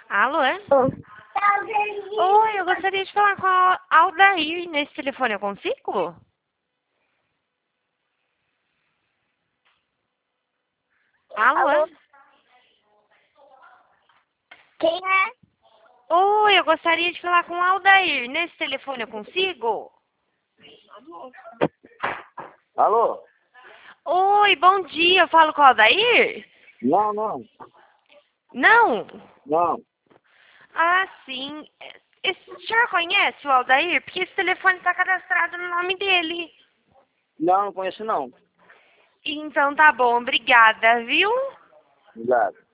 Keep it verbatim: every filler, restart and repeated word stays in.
Alô? Oh. Oi, eu gostaria de falar com a Aldair nesse telefone, eu consigo? Alô? Alô? Quem é? Oi, eu gostaria de falar com a Aldair nesse telefone, eu consigo? Alô? Oi, bom dia, eu falo com a Aldair? Não, não, Não? não. Ah, sim. Esse, o senhor conhece o Aldair? Porque esse telefone está cadastrado no nome dele. Não, não conheço não. Então tá bom, obrigada, viu? Obrigado.